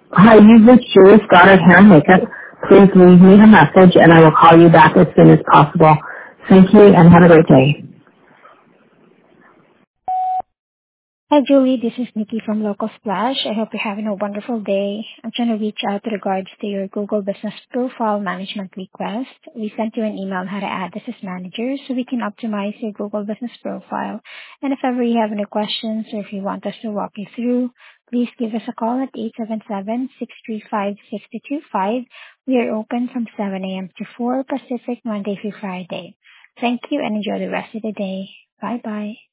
Hi, you've reached Julie Stoddard Hair and Makeup. Please leave me a message and I will call you back as soon as possible. Thank you and have a great day. Hi, Julie. This is Nikki from Local Splash. I hope you're having a wonderful day. I'm trying to reach out with regards to your Google Business Profile Management request. We sent you an email on how to add this as manager so we can optimize your Google Business Profile. And if ever you have any questions or if you want us to walk you through, please give us a call at 877-635-6225. We are open from 7 a.m. to 4 Pacific, Monday through Friday. Thank you and enjoy the rest of the day. Bye-bye.